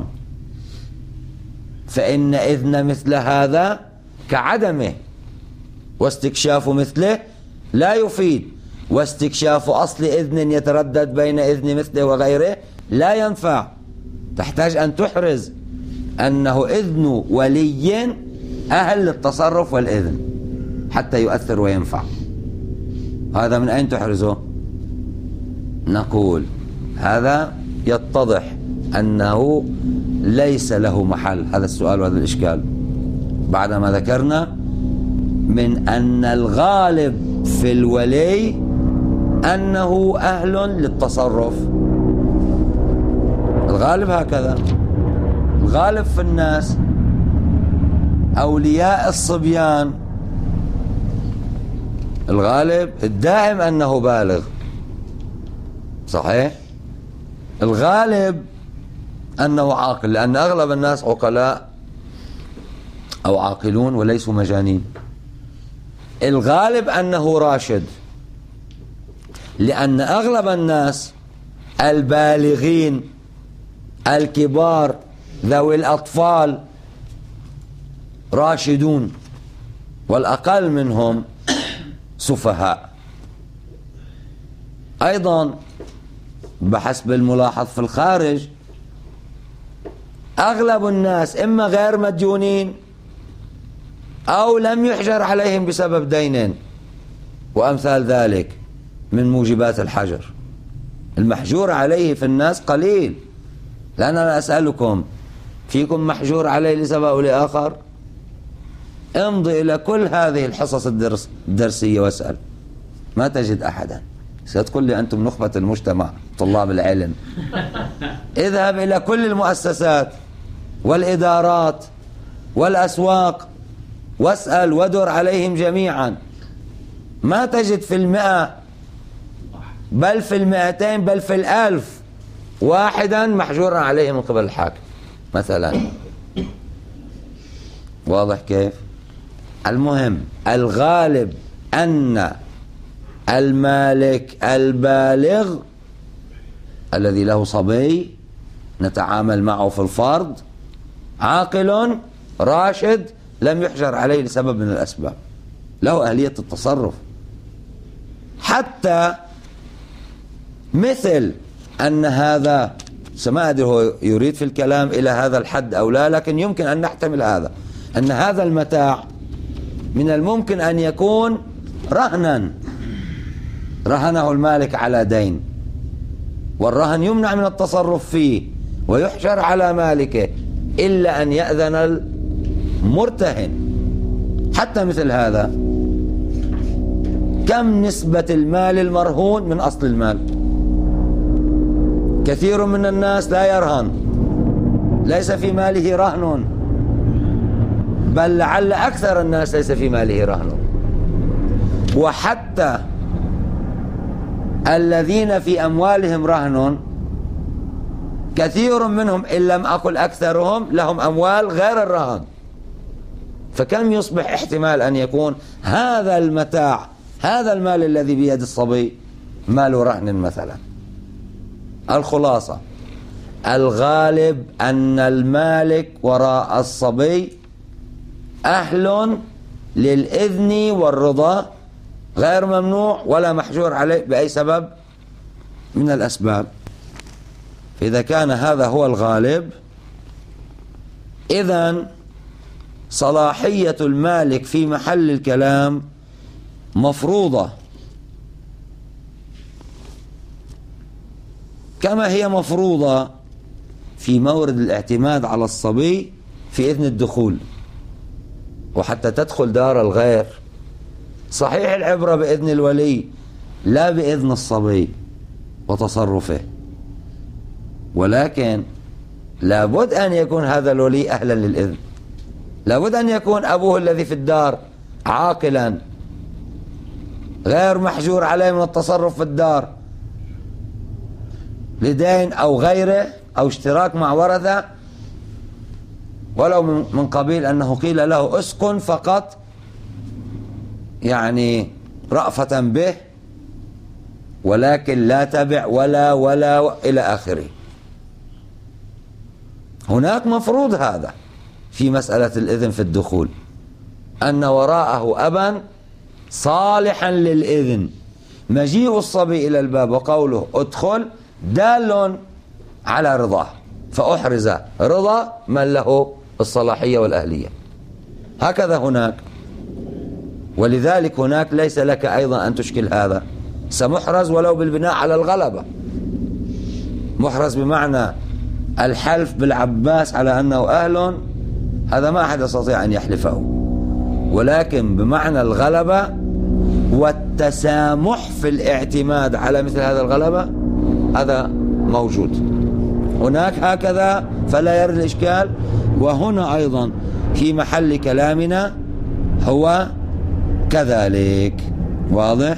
فإن إذن مثل هذا كعدمه، واستكشاف مثله لا يفيد، واستكشاف أصل إذن يتردد بين إذن مثله وغيره لا ينفع. تحتاج أن تحرز أنه إذن ولي أهل للتصرف والإذن حتى يؤثر وينفع. هذا من أين تحرزه؟ نقول هذا يتضح أنه ليس له محل هذا السؤال وهذا الإشكال بعدما ذكرنا من أن الغالب في الولي أنه أهل للتصرف. الغالب هكذا، الغالب في الناس أولياء الصبيان، الغالب الدائم أنه بالغ، صحيح؟ الغالب أنه عاقل، لأن أغلب الناس عقلاء أو عاقلون وليسوا مجانين. الغالب أنه راشد، لأن أغلب الناس البالغين الكبار ذوي الأطفال راشدون، والأقل منهم سفهاء. أيضا بحسب الملاحظ في الخارج أغلب الناس إما غير مديونين أو لم يحجر عليهم بسبب دين وأمثال ذلك من موجبات الحجر. المحجور عليه في الناس قليل، لأن أنا أسألكم فيكم محجور عليه لسبب أو لآخر؟ امضي إلى كل هذه الحصص الدرس الدرسية واسأل، ما تجد أحدا. ستقول لي أنتم نخبة المجتمع طلاب العلم. اذهب إلى كل المؤسسات والإدارات والأسواق واسأل ودر عليهم جميعا، ما تجد في المئة بل في المئتين بل في الألف واحدا محجورا عليه من قبل الحاكم مثلا. واضح كيف؟ المهم الغالب أن المالك البالغ الذي له صبي نتعامل معه في الفرض عاقل راشد لم يحجر عليه لسبب من الأسباب، له أهلية التصرف، حتى مثل أن هذا ما أدري هو يريد في الكلام إلى هذا الحد أو لا، لكن يمكن أن نحتمل هذا، أن هذا المتاع من الممكن أن يكون رهنا، رهنه المالك على دين، والرهن يمنع من التصرف فيه ويحجر على مالكه إلا أن يأذن المرتهن. حتى مثل هذا كم نسبة المال المرهون من أصل المال؟ كثير من الناس لا يرهن، ليس في ماله رهن، بل لعل أكثر الناس ليس في ماله رهن. وحتى الذين في أموالهم رهن كثير منهم إن لم أقل أكثرهم لهم أموال غير الرهن، فكم يصبح احتمال أن يكون هذا المتاع، هذا المال الذي بيد الصبي مال رهن مثلا. الخلاصة الغالب أن المالك وراء الصبي أهل للإذن والرضا، غير ممنوع ولا محجور عليه بأي سبب من الأسباب. فإذا كان هذا هو الغالب، إذن صلاحية المالك في محل الكلام مفروضة، كما هي مفروضة في مورد الاعتماد على الصبي في إذن الدخول. وحتى تدخل دار الغير صحيح العبرة بإذن الولي لا بإذن الصبي وتصرفه، ولكن لابد أن يكون هذا الولي أهلا للإذن، لابد أن يكون أبوه الذي في الدار عاقلا غير محجور عليه من التصرف في الدار لدين أو غيره أو اشتراك مع ورثة، ولو من قبيل أنه قيل له اسكن فقط يعني رأفة به، ولكن لا تبع ولا ولا إلى آخره. هناك مفروض هذا في مسألة الإذن في الدخول، أن وراءه أبا صالحا للإذن. مجيء الصبي إلى الباب وقوله ادخل دال على رضاه، فأحرز رضا من له الصلاحية والأهلية. هكذا هناك، ولذلك هناك ليس لك أيضا أن تشكل هذا، سمحرز ولو بالبناء على الغلبة، محرز بمعنى الحلف بالعباس على أنه أهل، هذا ما أحد يستطيع أن يحلفه، ولكن بمعنى الغلبة والتسامح في الاعتماد على مثل هذا الغلبة هذا موجود هناك هكذا، فلا يرد الإشكال. وهنا أيضا في محل كلامنا هو كذلك، واضح؟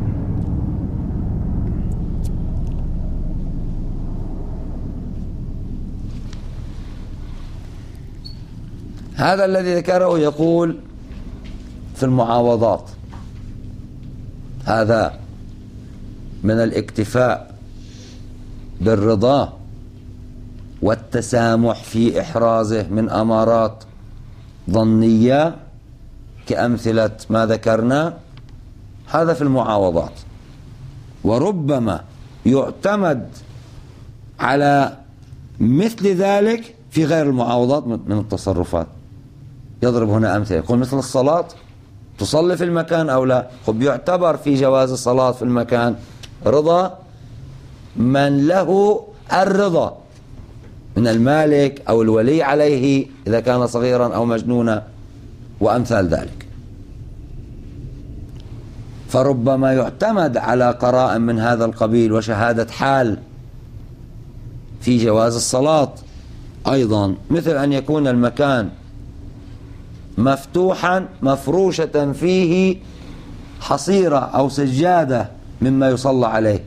هذا الذي ذكره يقول في المعاوضات، هذا من الاكتفاء بالرضا والتسامح في إحرازه من أمارات ظنية كأمثلة ما ذكرنا، هذا في المعاوضات. وربما يعتمد على مثل ذلك في غير المعاوضات من التصرفات. يضرب هنا أمثلة، يقول مثل الصلاة، تصلي في المكان أو لا، خب يعتبر في جواز الصلاة في المكان رضا من له الرضا من المالك أو الولي عليه إذا كان صغيرا أو مجنونا وأمثال ذلك. فربما يعتمد على قرائن من هذا القبيل وشهادة حال في جواز الصلاة أيضا، مثل أن يكون المكان مفتوحا مفروشة فيه حصيرة أو سجادة مما يصلى عليه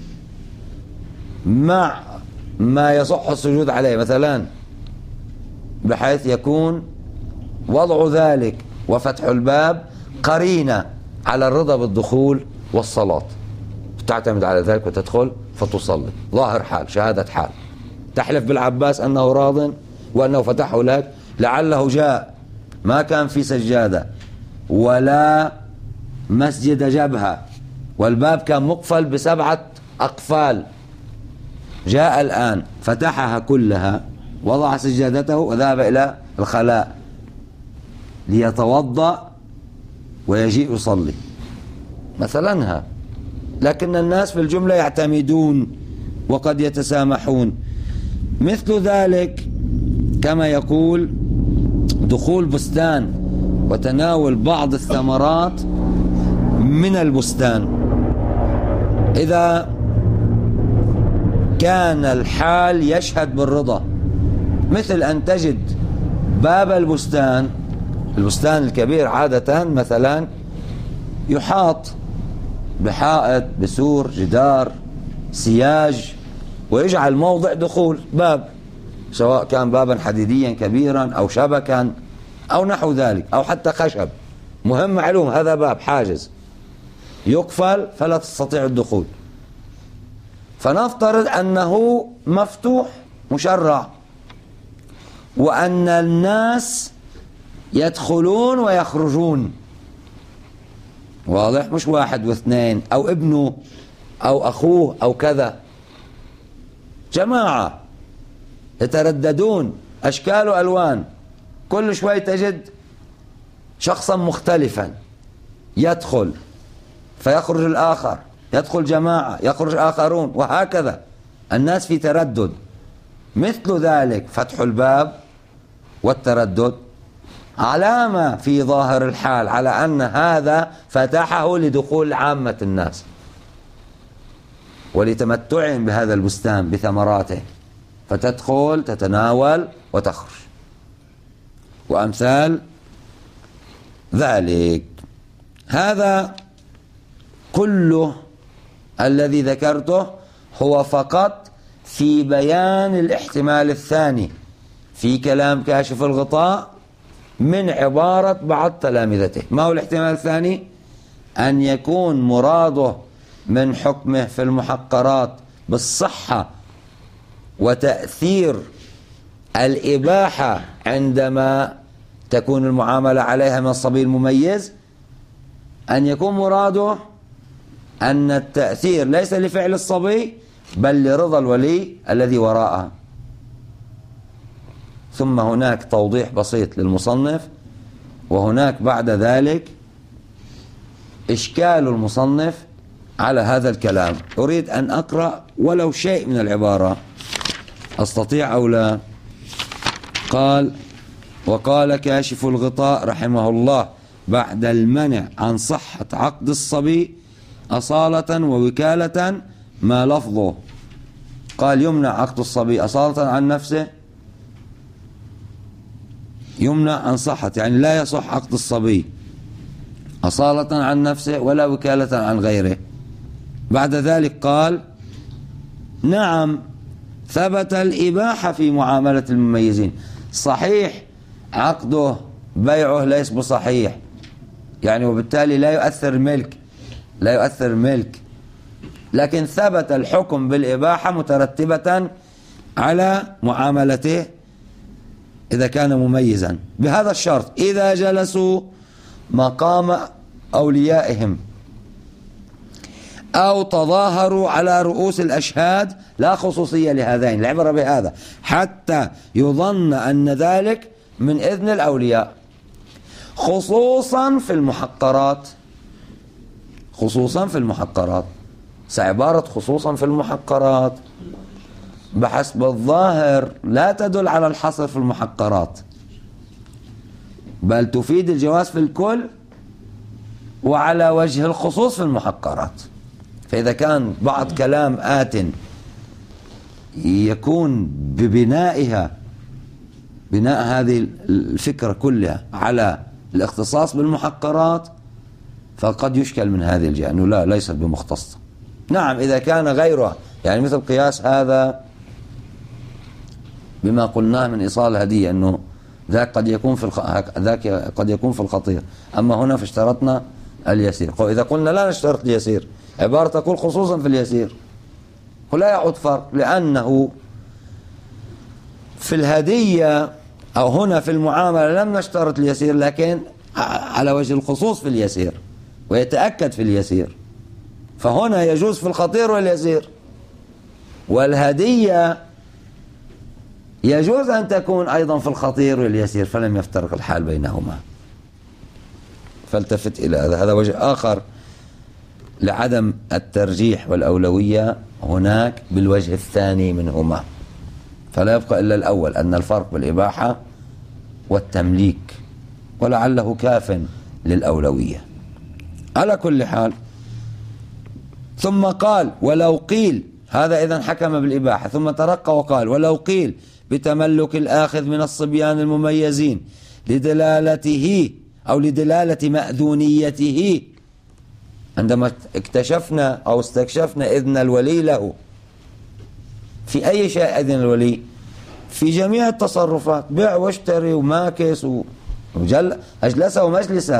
مع ما يصح السجود عليه مثلا، بحيث يكون وضع ذلك وفتح الباب قرينة على الرضا بالدخول والصلاة، تعتمد على ذلك وتدخل فتصلي. ظاهر حال، شهادة حال، تحلف بالعباس أنه راض وأنه فتحه لك، لعله جاء ما كان في سجادة ولا مسجد جبهة والباب كان مقفل بسبعة أقفال، جاء الآن فتحها كلها، وضع سجادته وذهب إلى الخلاء ليتوضأ ويجيء يصلي مثلا. لكن الناس في الجملة يعتمدون وقد يتسامحون. مثل ذلك كما يقول دخول بستان وتناول بعض الثمرات من البستان، إذا كان الحال يشهد بالرضا، مثل أن تجد باب البستان، البستان الكبير عادة مثلا يحاط بحائط بسور جدار سياج، ويجعل موضع دخول باب، سواء كان بابا حديديا كبيرا أو شبكا أو نحو ذلك، أو حتى خشب، مهم معلوم هذا باب حاجز يقفل فلا تستطيع الدخول. فنفترض أنه مفتوح مشرع، وأن الناس يدخلون ويخرجون، واضح؟ مش واحد واثنين أو ابنه أو أخوه أو كذا، جماعة يترددون أشكال وألوان، كل شوي تجد شخصا مختلفا يدخل فيخرج الآخر، يدخل جماعة يخرج آخرون، وهكذا الناس في تردد. مثل ذلك فتح الباب والتردد علامة في ظاهر الحال على أن هذا فتحه لدخول عامة الناس ولتمتعهم بهذا البستان بثمراته، فتدخل تتناول وتخرج وأمثال ذلك. هذا كله الذي ذكرته هو فقط في بيان الاحتمال الثاني في كلام كاشف الغطاء من عبارة بعض تلامذته. ما هو الاحتمال الثاني؟ أن يكون مراده من حكمه في المحقرات بالصحة وتأثير الإباحة عندما تكون المعاملة عليها من الصبي المميز، أن يكون مراده أن التأثير ليس لفعل الصبي بل لرضا الولي الذي وراءها. ثم هناك توضيح بسيط للمصنف، وهناك بعد ذلك إشكال المصنف على هذا الكلام. أريد أن أقرأ ولو شيء من العبارة، أستطيع أو لا؟ قال: وقال كاشف الغطاء رحمه الله بعد المنع عن صحة عقد الصبي أصالة ووكالة ما لفظه. قال يمنع عقد الصبي أصالة عن نفسه، يمنع عن صحة يعني لا يصح عقد الصبي أصالة عن نفسه ولا وكالة عن غيره. بعد ذلك قال: نعم ثبت الإباحة في معاملة المميزين. صحيح عقده بيعه ليس بصحيح يعني، وبالتالي لا يؤثر ملك لا يؤثر ملك لكن ثبت الحكم بالإباحة مترتبة على معاملته إذا كان مميزا، بهذا الشرط: إذا جلسوا مقام أوليائهم أو تظاهروا على رؤوس الأشهاد. لا خصوصية لهذين، العبرة بهذا حتى يظن أن ذلك من إذن الأولياء، خصوصا في المحقرات خصوصا في المحقرات سعبارة خصوصا في المحقرات بحسب الظاهر لا تدل على الحصر في المحقرات، بل تفيد الجواز في الكل وعلى وجه الخصوص في المحقرات. فإذا كان بعض كلام آت يكون ببنائها بناء هذه الفكرة كلها على الاختصاص بالمحقرات، فقد يشكل من هذه الجهة أنه لا ليست بمختصة. نعم إذا كان غيرها يعني مثل قياس هذا بما قلناه من إيصال الهدية، أنه ذاك قد يكون في الخ... ذاك قد يكون في الخطير، أما هنا فاشترطنا اليسير. إذا قلنا لا نشترط اليسير، عبارة تقول خصوصا في اليسير، ولا يعود فرق، لأنه في الهدية أو هنا في المعاملة لم نشترط اليسير، لكن على وجه الخصوص في اليسير ويتأكد في اليسير، فهنا يجوز في الخطير واليسير. والهدية يجوز أن تكون أيضا في الخطير واليسير، فلم يفترق الحال بينهما. فالتفت إلى هذا، هذا وجه آخر لعدم الترجيح والأولوية هناك بالوجه الثاني منهما، فلا يبقى إلا الأول، أن الفرق بالإباحة والتمليك، ولعله كاف للأولوية. على كل حال، ثم قال ولو قيل، هذا إذن حكم بالإباحة، ثم ترقى وقال ولو قيل بتملك الآخذ من الصبيان المميزين لدلالته أو لدلالة مأذونيته، عندما اكتشفنا أو استكشفنا إذن الولي له في أي شيء، إذن الولي في جميع التصرفات، بيع واشتري وماكس أجلسه مجلسه.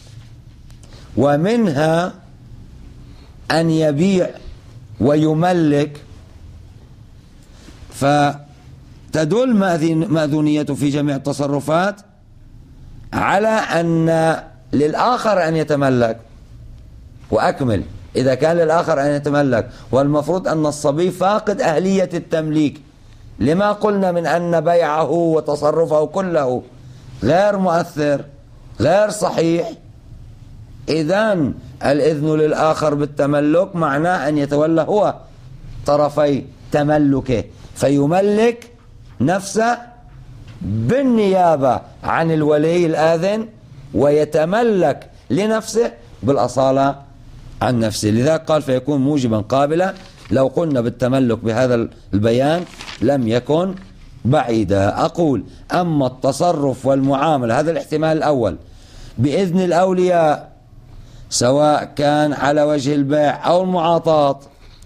ومنها أن يبيع ويملك، فتدل مأذونية في جميع التصرفات على أن للآخر أن يتملك. وأكمل، إذا كان للآخر أن يتملك والمفروض أن الصبي فاقد أهلية التمليك، لما قلنا من أن بيعه وتصرفه كله غير مؤثر غير صحيح. إذن الإذن للآخر بالتملك معناه أن يتولى هو طرفي تملكه، فيملك نفسه بالنيابة عن الولي الآذن، ويتملك لنفسه بالأصالة عن نفسه. لذلك قال فيكون موجبا قابلا. لو قلنا بالتملك بهذا البيان لم يكن بعيدا. أقول أما التصرف والمعاملة، هذا الاحتمال الأول، بإذن الأولياء سواء كان على وجه البيع أو المعاطاة،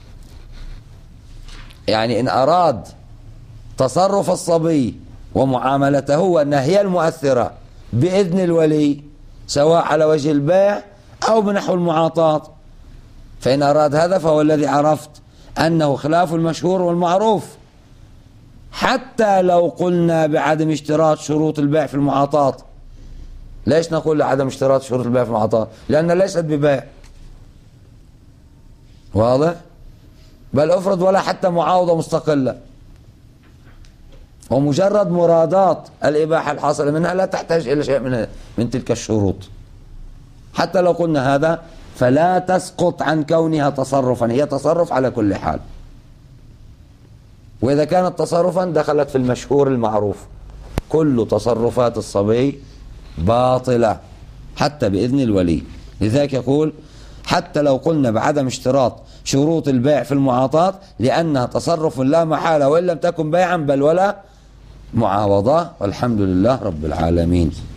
يعني إن أراد تصرف الصبي ومعاملته وأنها هي المؤثرة بإذن الولي سواء على وجه البيع أو بنحو المعاطاة، فإن أراد هذا فهو الذي عرفت أنه خلاف المشهور والمعروف. حتى لو قلنا بعدم اشتراط شروط البيع في المعاطاة، ليش نقول عدم اشتراط شروط البيع في المعاطاة؟ لأنها ليست ببيع، واضح؟ بل أفرض ولا حتى معاوضة مستقلة، ومجرد مرادات الإباحة الحاصلة منها لا تحتاج إلى شيء من من تلك الشروط. حتى لو قلنا هذا فلا تسقط عن كونها تصرفا، هي تصرف على كل حال. وإذا كانت تصرفا دخلت في المشهور المعروف، كل تصرفات الصبي باطلة حتى بإذن الولي. لذلك يقول حتى لو قلنا بعدم اشتراط شروط البيع في المعاطاة لأنها تصرف لا محالة، وإن لم تكن بيعا بل ولا معاوضة. والحمد لله رب العالمين.